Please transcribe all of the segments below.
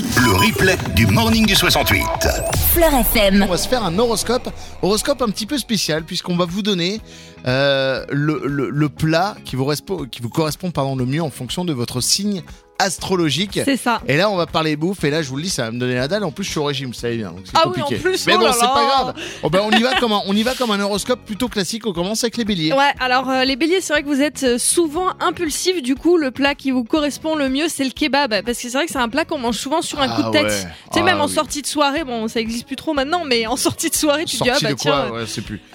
Le replay du Morning du 68. Fleur FM. On va se faire un horoscope un petit peu spécial puisqu'on va vous donner le plat qui vous correspond le mieux en fonction de votre signe astrologique. C'est ça. Et là, on va parler bouffe. Et là, je vous le dis, ça va me donner la dalle. En plus, je suis au régime, vous savez bien. Donc c'est compliqué. Oui, en plus, mais oh bon, là c'est là. pas grave. Oh, ben, on y va comme un horoscope plutôt classique. On commence avec les béliers. Ouais, alors les béliers, c'est vrai que vous êtes souvent impulsifs. Du coup, le plat qui vous correspond le mieux, c'est le kebab. Parce que c'est vrai que c'est un plat qu'on mange souvent sur un coup de tête. Ouais. Tu sais, même en oui. sortie de soirée, bon, ça existe plus trop maintenant, mais en sortie de soirée, tu te dis, Sorti de quoi tiens. Ouais, je sais plus.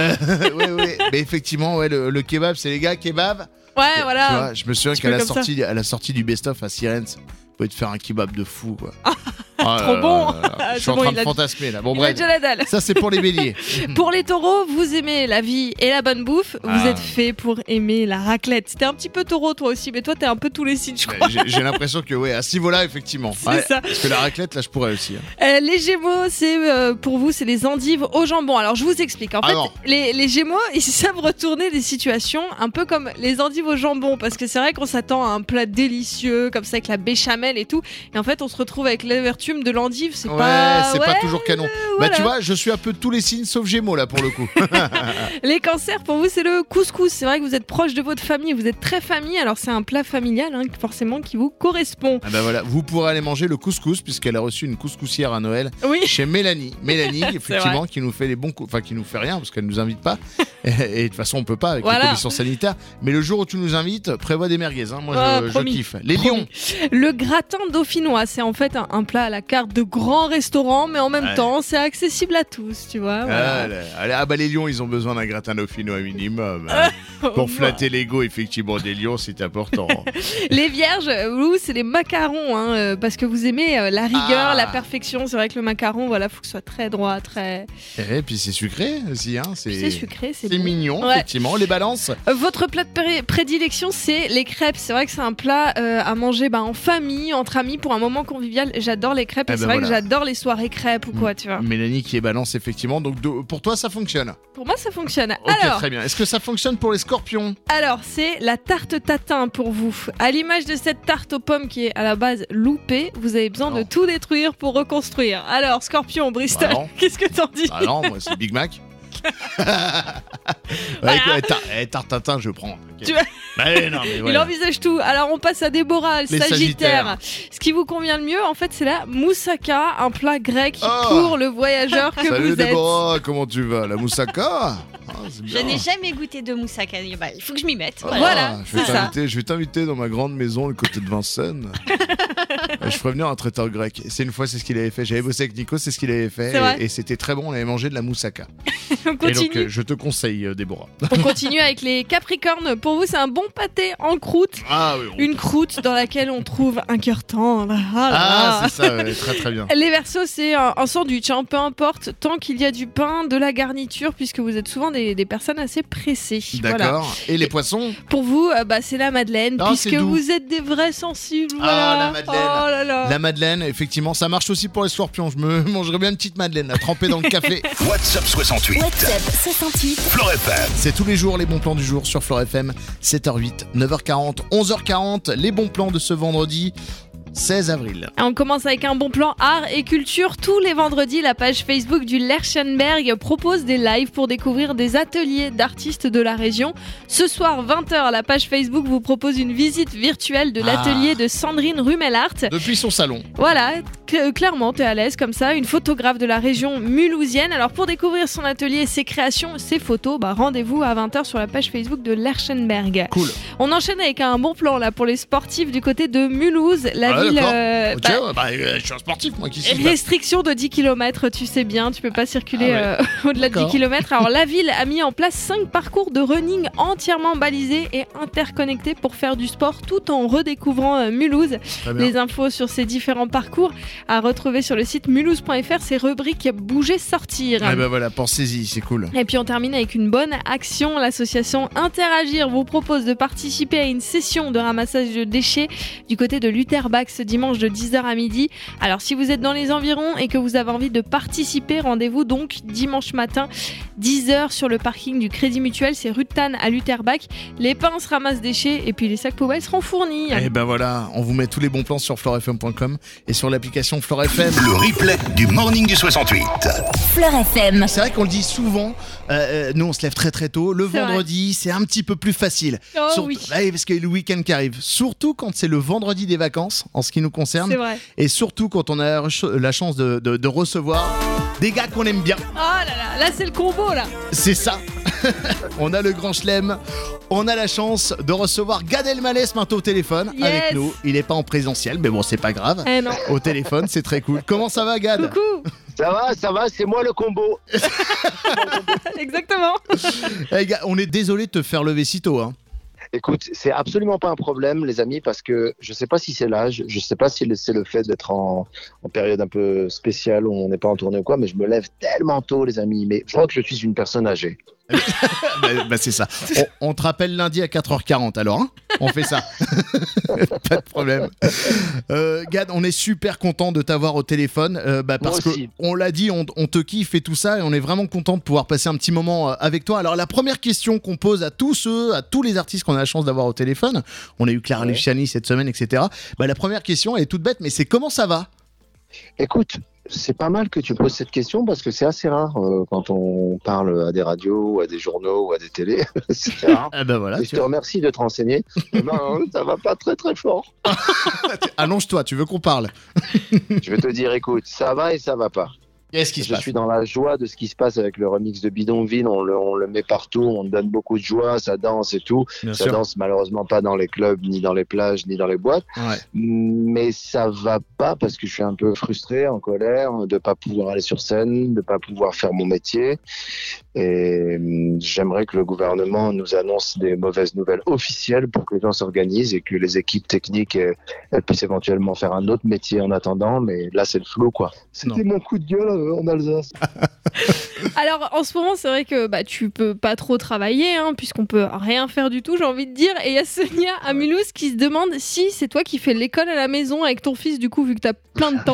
Ouais. Mais effectivement, ouais, le kebab, c'est les gars, kebab. Ouais, Tu voilà. vois, je me souviens Petit qu'à peu la comme sortie du best-of à Sirens, vous pouvez te faire un kebab de fou, quoi. Trop bon. Je suis C'est en bon, train il de a- fantasmer là. Bon, Il a bref. déjà la dalle. Ça, c'est pour les béliers. Pour les taureaux, vous aimez la vie et la bonne bouffe. Vous êtes fait pour aimer la raclette. T'es un petit peu taureau, toi aussi, mais toi, t'es un peu tous les signes, je crois. J'ai l'impression que, ouais, à ce niveau-là, effectivement. C'est ça. Parce que la raclette, là, je pourrais aussi. Hein. Les Gémeaux, c'est pour vous, c'est les endives au jambon. Alors je vous explique. En fait, non. les Gémeaux, ils savent retourner des situations un peu comme les endives au jambon, parce que c'est vrai qu'on s'attend à un plat délicieux comme ça avec la béchamel et tout, et en fait on se retrouve avec l'amertume de l'endive. C'est pas toujours canon. voilà. Bah, tu vois, je suis un peu de tous les signes sauf Gémeaux, là, pour le coup. Les cancers, pour vous, c'est le couscous. C'est vrai que vous êtes proche de votre famille, vous êtes très famille, alors c'est un plat familial forcément qui vous correspond. Ah bah voilà, vous pourrez aller manger le couscous puisqu'elle a reçu une couscoussière à Noël Oui. chez Mélanie. Mélanie, C'est effectivement, qui nous fait les bons coups, enfin qui nous fait rien parce qu'elle nous invite pas. Et de toute façon, on peut pas avec Voilà. les conditions sanitaires. Mais le jour où tu nous invites, prévois des merguez. Hein. Moi, je Promis. kiffe. Les Promis. lions. Le gratin dauphinois, c'est en fait un plat à la carte de grand restaurant, mais en même Ouais. temps, c'est accessible à tous, tu vois. Voilà. Ah bah les lions, ils ont besoin d'un gratin dauphinois minimum. Hein. Pour flatter l'ego, effectivement, des lions, c'est important. Les vierges, vous, c'est les macarons, parce que vous aimez la rigueur, Ah. la perfection. C'est vrai que le macaron, voilà, faut que ce soit très droit, très. Et puis c'est sucré aussi. Hein. C'est sucré, c'est C'est bon. mignon, Ouais. effectivement. Les balances. Votre plat de prédilection, c'est les crêpes. C'est vrai que c'est un plat à manger en famille, entre amis, pour un moment convivial. J'adore les crêpes et c'est vrai que j'adore les soirées crêpes ou quoi, tu vois. Mélanie qui est balance, effectivement. Donc pour toi, ça fonctionne. Pour moi, ça fonctionne. Ok, Alors, très bien. Est-ce que ça fonctionne pour les scorpions? Alors, c'est la tarte tatin pour vous. À l'image de cette tarte aux pommes qui est à la base loupée, vous avez besoin de tout détruire pour reconstruire. Alors, Scorpion, Bristol, Bah non. qu'est-ce que t'en dis? Ah non, moi c'est Big Mac. Tartatin, je prends. Ok. Tu vois- Non, mais Il voilà. envisage tout. Alors, on passe à Déborah, le Les Sagittaire. Ce qui vous convient le mieux, en fait, c'est la moussaka, un plat grec Oh. pour le voyageur que Salut vous êtes. Déborah, comment tu vas? La moussaka? C'est Je bien. n'ai jamais goûté de moussaka. Bah, il faut que je m'y mette. Ah, Voilà, je vais t'inviter dans ma grande maison, le côté de Vincennes. Je ferais venir un traiteur grec. C'est une fois, c'est ce qu'il avait fait. J'avais bossé avec Nico, c'est ce qu'il avait fait. C'est vrai. Et c'était très bon, on avait mangé de la moussaka. On Et continue. donc, je te conseille, Déborah. On continue avec les Capricornes. Pour vous, c'est un bon pâté en croûte. Ah oui, Une croûte dans laquelle on trouve un cœur tendre. Ah là là. c'est ça, ouais, très très bien. Les Verseaux, c'est un sandwich, peu importe, tant qu'il y a du pain, de la garniture, puisque vous êtes souvent des personnes assez pressées. Voilà. D'accord. Et les poissons? Pour vous, c'est la Madeleine, Ah, puisque c'est doux. vous êtes des vrais sensibles. Ah, Voilà. la Madeleine. Oh là là. La Madeleine, effectivement, ça marche aussi pour les scorpions. Je me mangerais bien une petite Madeleine, là, trempée dans le café. WhatsApp 68. WhatsApp 68. Fleur FM. C'est tous les jours les bons plans du jour sur Fleur FM. 7h08, 9h40, 11h40. Les bons plans de ce vendredi 16 avril. On commence avec un bon plan art et culture. Tous les vendredis, la page Facebook du Lerchenberg propose des lives pour découvrir des ateliers d'artistes de la région. Ce soir, 20h, la page Facebook vous propose une visite virtuelle de l'atelier de Sandrine Rumelart. Depuis son salon. Voilà, clairement, t'es à l'aise comme ça. Une photographe de la région mulhousienne. Alors, pour découvrir son atelier, ses créations, ses photos, rendez-vous à 20h sur la page Facebook de Lerchenberg. Cool. On enchaîne avec un bon plan là pour les sportifs du côté de Mulhouse. La ville. d'accord. Je suis un sportif, moi, qui suis. Restriction de 10 km, tu sais bien, tu peux pas circuler au-delà de 10 D'accord. km. Alors la ville a mis en place 5 parcours de running entièrement balisés et interconnectés pour faire du sport tout en redécouvrant Mulhouse. Très bien. Les infos sur ces différents parcours à retrouver sur le site mulhouse.fr, c'est rubrique bouger sortir. Ah bah voilà, pensez-y, c'est cool. Et puis on termine avec une bonne action. L'association Interagir vous propose de participer à une session de ramassage de déchets du côté de l'Utterbach ce dimanche de 10h à midi. Alors si vous êtes dans les environs et que vous avez envie de participer, rendez-vous donc dimanche matin 10h sur le parking du Crédit Mutuel, c'est rue de Tannes à Lutherbach. Les pinces ramassent déchets et puis les sacs poubelles seront fournis. Et ben voilà, on vous met tous les bons plans sur floorfm.com et sur l'application Floor FM. Le replay du Morning du 68. Fleur FM. C'est vrai qu'on le dit souvent, nous on se lève très très tôt. Le C'est vendredi, c'est un petit peu plus facile. Oh oui. Ouais, parce qu'il y a le week-end qui arrive. Surtout quand c'est le vendredi des vacances, en ce qui nous concerne. C'est vrai. Et surtout quand on a la chance de recevoir des gars qu'on aime bien. Oh là, là c'est le combo là. C'est ça. On a le grand chelem. On a la chance de recevoir Gad Elmaleh ce matin au téléphone avec nous. Il n'est pas en présentiel, mais bon, c'est pas grave. Eh non. Au téléphone, c'est très cool. Comment ça va, Gad? Coucou. Ça va, c'est moi le combo. Exactement. Eh, gars, on est désolé de te faire lever si tôt. Hein. Écoute, c'est absolument pas un problème, les amis, parce que je sais pas si c'est l'âge, je sais pas si c'est le fait d'être en période un peu spéciale où on n'est pas en tournée ou quoi, mais je me lève tellement tôt, les amis. Mais je crois que je suis une personne âgée. Bah, c'est ça. On te rappelle lundi à 4h40 alors, hein, on fait ça. Pas de problème. Gad, on est super content de t'avoir au téléphone parce que on l'a dit, on te kiffe et tout ça, et on est vraiment content de pouvoir passer un petit moment avec toi. Alors la première question qu'on pose à tous les artistes qu'on a la chance d'avoir au téléphone, on a eu Clara Luciani cette semaine, etc. La première question, elle est toute bête, mais c'est comment ça va? Écoute, c'est pas mal que tu poses cette question parce que c'est assez rare quand on parle à des radios ou à des journaux ou à des télés. C'est rare. Ah bah voilà, et je te remercie de te renseigner. Ça va pas très très fort. Allonge-toi, tu veux qu'on parle? Je vais te dire, écoute, ça va et ça va pas. Qu'est-ce qui se Je passe? suis dans la joie de ce qui se passe avec le remix de Bidonville. On le met partout, on donne beaucoup de joie, ça danse et tout. Bien Ça sûr. danse malheureusement pas dans les clubs, ni dans les plages, ni dans les boîtes. Ouais. Mais ça va pas parce que je suis un peu frustré, en colère, de pas pouvoir aller sur scène, de pas pouvoir faire mon métier. Et j'aimerais que le gouvernement nous annonce des mauvaises nouvelles officielles pour que les gens s'organisent et que les équipes techniques elles puissent éventuellement faire un autre métier en attendant. Mais là, c'est le flou, quoi. C'était mon coup de gueule en Alsace. Alors en ce moment c'est vrai que tu peux pas trop travailler puisqu'on peut rien faire du tout, j'ai envie de dire. Et il y a Sonia à Mulhouse qui se demande si c'est toi qui fais l'école à la maison avec ton fils, du coup, vu que t'as plein de temps.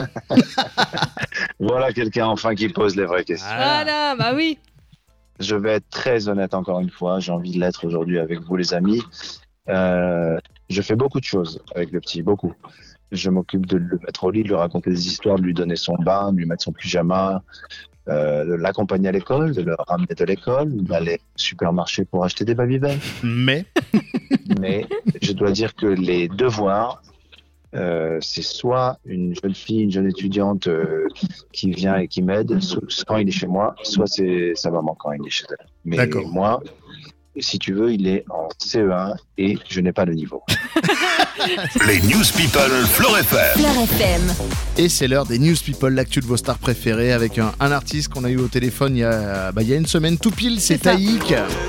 Voilà quelqu'un enfin qui pose les vraies questions. Voilà, bah oui. Je vais être très honnête encore une fois, j'ai envie de l'être aujourd'hui avec vous les amis. Je fais beaucoup de choses avec le petit, beaucoup. Je m'occupe de le mettre au lit, de lui raconter des histoires, de lui donner son bain, de lui mettre son pyjama, de l'accompagner à l'école, de le ramener de l'école, d'aller au supermarché pour acheter des Babybel. Mais je dois dire que les devoirs, c'est soit une jeune fille, une jeune étudiante qui vient et qui m'aide quand il est chez moi, soit c'est sa maman quand il est chez elle. Mais D'accord. moi, si tu veux, il est en CE1 et je n'ai pas le niveau. Les News People Floor FM. Fleur FM. Et c'est l'heure des News People, l'actu de vos stars préférées, avec un artiste qu'on a eu au téléphone il y a une semaine tout pile, c'est ça. Taïk.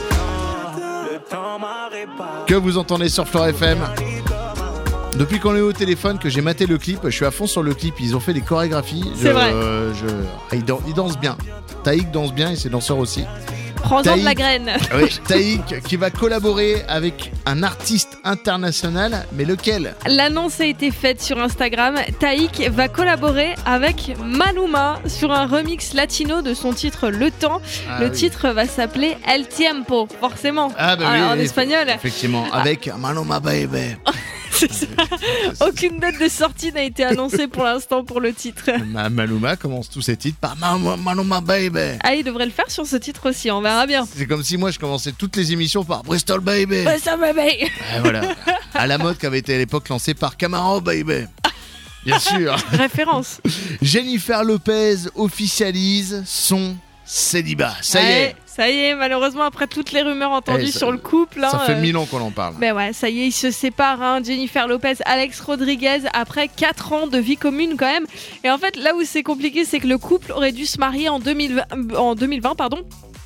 Que vous entendez sur Floor FM. Depuis qu'on est au téléphone, que j'ai maté le clip, je suis à fond sur le clip, ils ont fait des chorégraphies. C'est vrai. Ils dansent bien. Taïk danse bien et ses danseurs aussi. Prends-en de la Taïk. graine. Oui, Taïk qui va collaborer avec un artiste international, mais lequel? L'annonce a été faite sur Instagram. Taïk va collaborer avec Maluma sur un remix latino de son titre Le Temps. Le titre va s'appeler El Tiempo, forcément. En espagnol. Effectivement, avec Maluma Baby. C'est ça. Aucune date de sortie n'a été annoncée pour l'instant pour le titre. Maluma commence tous ses titres par Maluma Baby. Ah, il devrait le faire sur ce titre aussi, on verra bien. C'est comme si moi je commençais toutes les émissions par Bristol Baby. Ouais, ça va bien. Et voilà. À la mode qui avait été à l'époque lancée par Camaro Baby. Bien sûr. Référence. Jennifer Lopez officialise son célibat. Ça y est. Ça y est, malheureusement, après toutes les rumeurs entendues sur le couple. Ça fait 1000 ans qu'on en parle. Ben ouais, ça y est, ils se séparent. Jennifer Lopez, Alex Rodriguez, après 4 ans de vie commune quand même. Et en fait, là où c'est compliqué, c'est que le couple aurait dû se marier en 2020,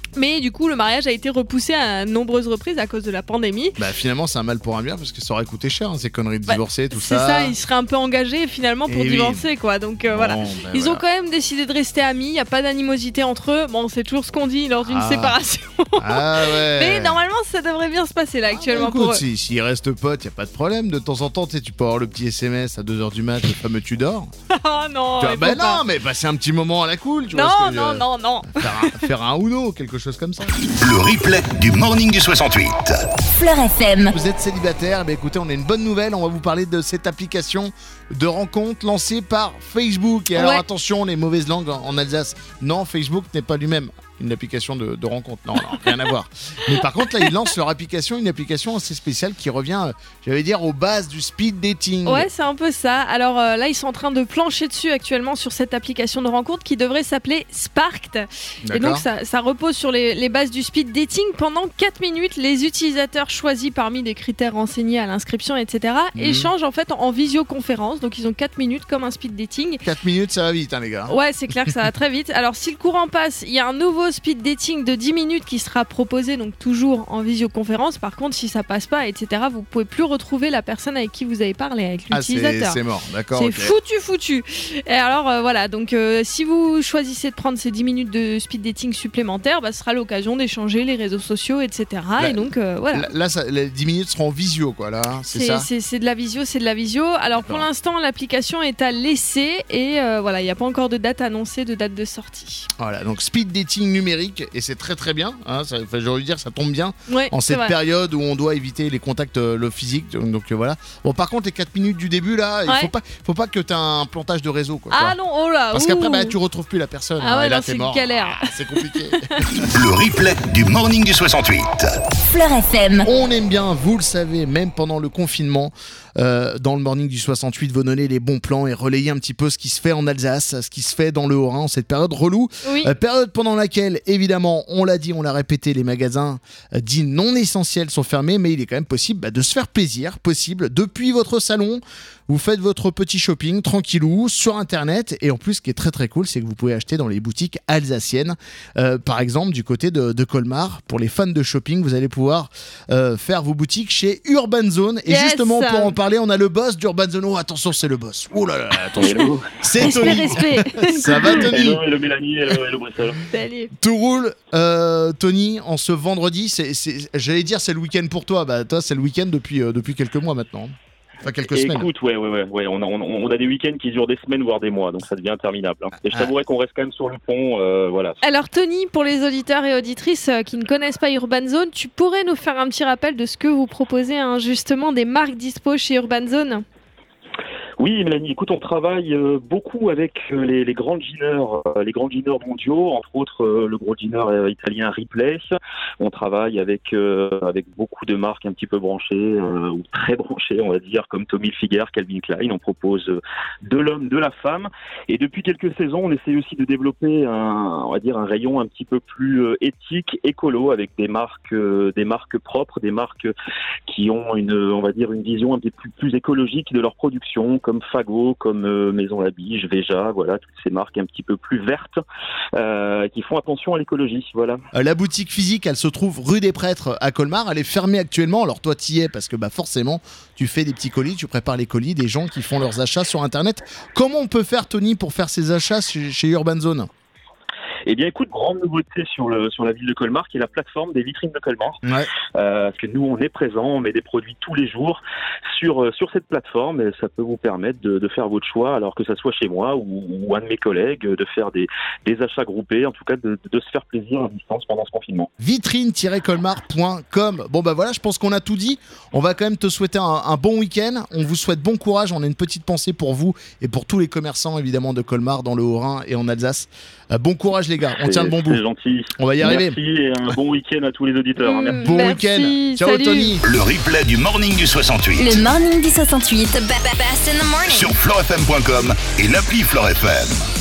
Mais du coup, le mariage a été repoussé à nombreuses reprises à cause de la pandémie. Bah finalement, c'est un mal pour un bien parce que ça aurait coûté cher, ces conneries de divorcer, tout c'est ça. C'est ça, ils seraient un peu engagés finalement pour divorcer, quoi. Donc voilà. Ils ont quand même décidé de rester amis, il n'y a pas d'animosité entre eux. Bon, c'est toujours ce qu'on dit lors d'une séparation. Ah ouais. Mais normalement, ça devrait bien se passer là actuellement écoute, pour eux. S'ils restent potes, il n'y a pas de problème. De temps en temps, tu peux avoir le petit SMS à 2h du mat, le fameux tu dors. Ah non, bah non, mais passer un petit moment à la cool. Tu vois non. Faire un Uno, quelque chose comme ça. Le replay du Morning du 68. Fleur FM. Vous êtes célibataire, écoutez, on a une bonne nouvelle. On va vous parler de cette application de rencontre lancée par Facebook. Et alors attention, les mauvaises langues en Alsace. Non, Facebook n'est pas lui-même une application de rencontre. Non, rien à voir. Mais par contre, là, ils lancent leur application, une application assez spéciale qui revient, j'allais dire, aux bases du speed dating. Ouais, c'est un peu ça. Alors là, ils sont en train de plancher dessus actuellement sur cette application de rencontre qui devrait s'appeler Sparked. Et donc, ça repose sur les bases du speed dating. Pendant 4 minutes, les utilisateurs choisis parmi des critères renseignés à l'inscription, etc., échangent en fait en visioconférence. Donc, ils ont 4 minutes comme un speed dating. 4 minutes, ça va vite, les gars. Ouais, c'est clair que ça va très vite. Alors, si le courant passe, il y a un nouveau speed dating de 10 minutes qui sera proposé, donc toujours en visioconférence. Par contre, si ça passe pas, etc., vous pouvez plus retrouver la personne avec qui vous avez parlé, avec l'utilisateur. C'est mort, d'accord. C'est foutu. Et alors, voilà, donc si vous choisissez de prendre ces 10 minutes de speed dating supplémentaires, ce sera l'occasion d'échanger les réseaux sociaux, etc. Et donc, voilà. Là, les 10 minutes seront en visio, quoi, là, c'est ça. C'est de la visio, Alors, pour l'instant, l'application est à l'essai et voilà, il n'y a pas encore de date annoncée, de date de sortie. Voilà, donc speed dating numérique, et c'est très très bien, hein, j'ai envie de dire, ça tombe bien en cette vrai. période où on doit éviter les contacts le physique, donc voilà. Bon, par contre, les 4 minutes du début, là, il faut pas que tu aies un plantage de réseau, quoi. Ah non, oh là. Parce qu'après, tu retrouves plus la personne. Ah ouais, et là, non, t'es c'est mort. galère. C'est compliqué. Le replay du Morning du 68. Fleur FM. On aime bien, vous le savez, même pendant le confinement, dans le Morning du 68, vous donner les bons plans et relayer un petit peu ce qui se fait en Alsace, ce qui se fait dans le Haut-Rhin en cette période relou. Oui. Période pendant laquelle, évidemment, on l'a dit, on l'a répété, les magasins dits non essentiels sont fermés, mais il est quand même possible de se faire plaisir, depuis votre salon. Vous faites votre petit shopping tranquillou sur internet, et en plus ce qui est très très cool, c'est que vous pouvez acheter dans les boutiques alsaciennes, par exemple du côté de Colmar. Pour les fans de shopping, vous allez pouvoir faire vos boutiques chez Urban Zone, et justement pour en parler, on a le boss d'Urban Zone. Oh, attention, c'est le boss. Oh là là, attention. C'est Tony. Respect. Ça va, Tony? Hello Mélanie, hello Bruxelles. Salut. Tout roule, Tony, en ce vendredi, j'allais dire c'est le week-end pour toi. Toi, c'est le week-end depuis quelques mois maintenant. Enfin, quelques semaines. Écoute, ouais. On a des week-ends qui durent des semaines, voire des mois, donc ça devient interminable. Hein. Et je t'avouerais qu'on reste quand même sur le pont, voilà. Alors Tony, pour les auditeurs et auditrices qui ne connaissent pas Urban Zone, tu pourrais nous faire un petit rappel de ce que vous proposez, justement, des marques dispo chez Urban Zone? Oui, Mélanie, écoute, on travaille beaucoup avec les grands jeaners mondiaux, entre autres le gros jeaner italien Ripley. On travaille avec beaucoup de marques un petit peu branchées, ou très branchées, on va dire, comme Tommy Hilfiger, Calvin Klein. On propose de l'homme, de la femme. Et depuis quelques saisons, on essaie aussi de développer un rayon un petit peu plus éthique, écolo, avec des marques propres, des marques qui ont une vision un peu plus écologique de leur production, comme Fago, comme Maison La Bige, Veja, voilà, toutes ces marques un petit peu plus vertes qui font attention à l'écologie, voilà. La boutique physique, elle se trouve rue des Prêtres à Colmar, elle est fermée actuellement, alors toi t'y es parce que forcément tu fais des petits colis, tu prépares les colis des gens qui font leurs achats sur internet. Comment on peut faire, Tony, pour faire ses achats chez Urban Zone? Eh bien, écoute, grande nouveauté sur la ville de Colmar, qui est la plateforme des vitrines de Colmar. Ouais. Parce que nous, on est présents, on met des produits tous les jours sur cette plateforme, et ça peut vous permettre de faire votre choix, alors que ça soit chez moi ou un de mes collègues, de faire des achats groupés, en tout cas de se faire plaisir à distance pendant ce confinement. Vitrine-colmar.com. Bon voilà, je pense qu'on a tout dit. On va quand même te souhaiter un bon week-end. On vous souhaite bon courage. On a une petite pensée pour vous et pour tous les commerçants évidemment de Colmar, dans le Haut-Rhin et en Alsace. Bon courage les gars, on tient le bon bout. C'est gentil. On va y arriver. Merci et un bon week-end à tous les auditeurs. Merci. Bon week-end. Ciao salut. Tony. Le replay du Morning du 68. Le Morning du 68. Best in the morning. Sur florefm.com et l'appli Fleur FM.